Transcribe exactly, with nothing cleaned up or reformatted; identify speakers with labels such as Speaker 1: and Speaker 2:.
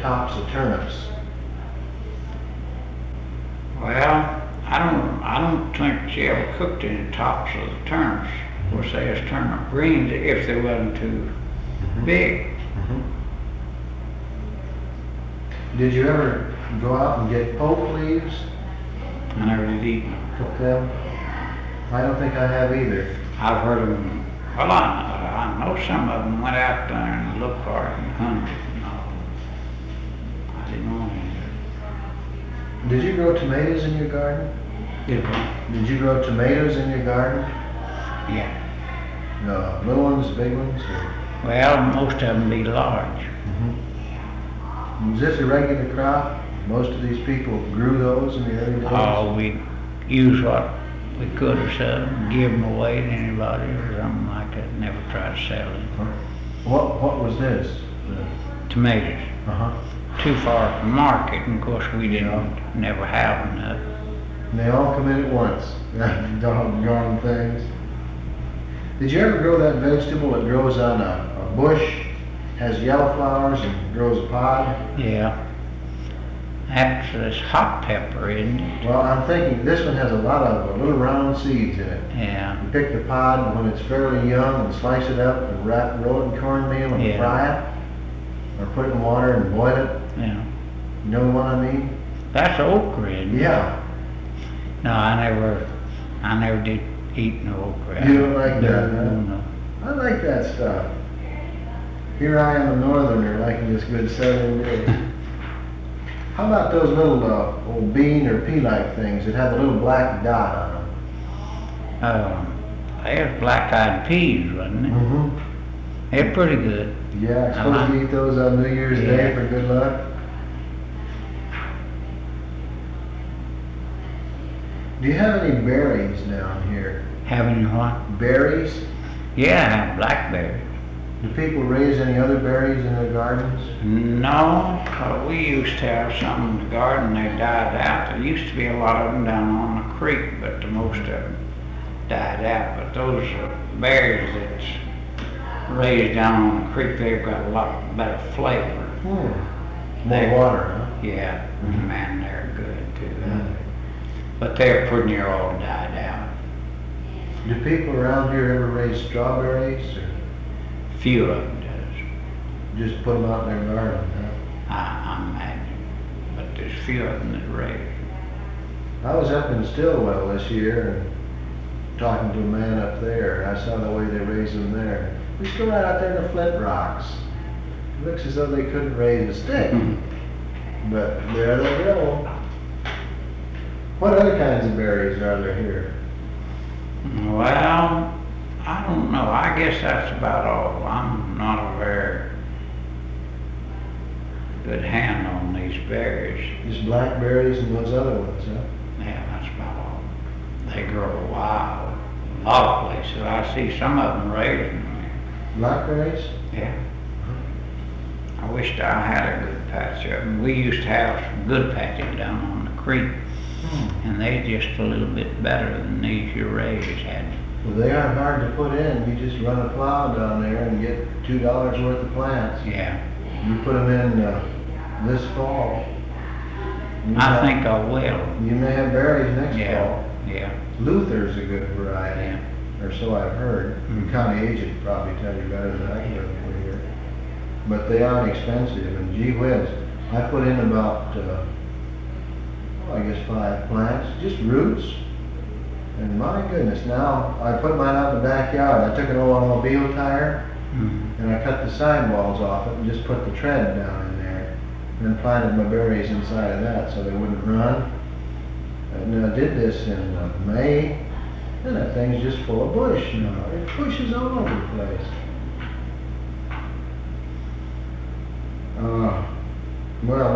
Speaker 1: tops of turnips?
Speaker 2: Well, I don't, I don't think she ever cooked any tops of the turnips. Of course, they just turnip greens if they wasn't too
Speaker 1: Mm-hmm.
Speaker 2: big.
Speaker 1: Mm-hmm. Did you ever go out and get poke leaves?
Speaker 2: I never did eat them.
Speaker 1: Cook them? I don't think I have either.
Speaker 2: I've heard of them. Well, I, I know some of them went out there and looked for it and hunted it and all. I didn't want any.
Speaker 1: Did you grow tomatoes in your garden?
Speaker 2: Did one?
Speaker 1: Did you grow tomatoes in your garden?
Speaker 2: Yeah.
Speaker 1: No, little ones, big ones? Or?
Speaker 2: Well, most of them be large.
Speaker 1: Mm-hmm. Is this a regular crop? Most of these people grew those in the early days?
Speaker 2: Oh, we use what we could or so, give them away to anybody or something like that. Never try to sell them.
Speaker 1: What, what was this?
Speaker 2: Tomatoes.
Speaker 1: Uh-huh.
Speaker 2: Too far from market, and of course we didn't never have enough.
Speaker 1: And they all come in at once. Doggone things. Did you ever grow that vegetable that grows on a, a bush, has yellow flowers and grows a pod?
Speaker 2: Yeah. That's this hot pepper, isn't it?
Speaker 1: Well, I'm thinking this one has a lot of uh, little round seeds in it.
Speaker 2: Yeah.
Speaker 1: You pick the pod when it's fairly young and slice it up and wrap, roll it in cornmeal and
Speaker 2: Yeah.
Speaker 1: fry it. Or put it in water and boil it.
Speaker 2: Yeah.
Speaker 1: You know the one I mean?
Speaker 2: That's okra, isn't it?
Speaker 1: Yeah.
Speaker 2: No, I never, I never did eat no okra.
Speaker 1: You don't like
Speaker 2: No,
Speaker 1: that,
Speaker 2: no,
Speaker 1: huh?
Speaker 2: no.
Speaker 1: I like that stuff. Here I am a northerner liking this good southern dish. How about those little uh, old bean or pea-like things that have a little black dot on them?
Speaker 2: Um, there's black-eyed peas, wasn't it?
Speaker 1: Mm-hmm.
Speaker 2: They're pretty good.
Speaker 1: Yeah, supposed
Speaker 2: Uh-huh.
Speaker 1: to eat those on New Year's
Speaker 2: Yeah.
Speaker 1: Day for good luck. Do you have any berries down here?
Speaker 2: Having what?
Speaker 1: Berries?
Speaker 2: Yeah, I have blackberries.
Speaker 1: Do people raise any other berries in their gardens?
Speaker 2: No, 'cause we used to have some in the garden, they died out. There used to be a lot of them down on the creek, but the most of them died out. But those uh, berries that's raised down on the creek, they've got a lot better flavor.
Speaker 1: Hmm. More
Speaker 2: They-
Speaker 1: water, huh?
Speaker 2: Yeah,
Speaker 1: Mhm.
Speaker 2: man, they're good too.
Speaker 1: Mhm.
Speaker 2: But they're pretty near all died out.
Speaker 1: Do people around here ever raise strawberries or
Speaker 2: Few of them does,
Speaker 1: just put them out in their garden, huh?
Speaker 2: I, I imagine. But there's few of them that raise.
Speaker 1: I was up in Stillwell this year and talking to a man up there. I saw the way they raise them there. We just go right out there in the Flint Rocks. It looks as though they couldn't raise a stick, but there they go. What other kinds of berries are there here?
Speaker 2: Well, I don't know. I guess that's about all. I'm not a very good hand on these berries.
Speaker 1: Just blackberries and those other ones, huh?
Speaker 2: Yeah, that's about all. They grow wild. A lot of places. I see some of them raising them.
Speaker 1: Blackberries?
Speaker 2: Yeah. I wished I had a good patch of them. We used to have some good patches down on the creek,
Speaker 1: Hmm.
Speaker 2: and they're just a little bit better than these your raisers had.
Speaker 1: Well, they aren't hard to put in. You just run a plow down there and get two dollars worth of plants.
Speaker 2: Yeah,
Speaker 1: You put them in uh, this fall. You
Speaker 2: I
Speaker 1: have-
Speaker 2: think I will.
Speaker 1: You may have berries next
Speaker 2: Yeah,
Speaker 1: fall.
Speaker 2: yeah,
Speaker 1: Luther's a good variety,
Speaker 2: yeah.
Speaker 1: or so I've heard.
Speaker 2: Mhm.
Speaker 1: The county agent would probably tell you better than I could for here. But they aren't expensive, and gee whiz, I put in about, uh, oh, I guess five plants, just roots. And my goodness, now I put mine out in the backyard. I took an old automobile tire
Speaker 2: Mhm.
Speaker 1: and I cut the sidewalls off it and just put the tread down in there. And then planted my berries inside of that so they wouldn't run. And I did this in uh, May, and that thing's just full of bush now. It bushes all over the place. Uh, well,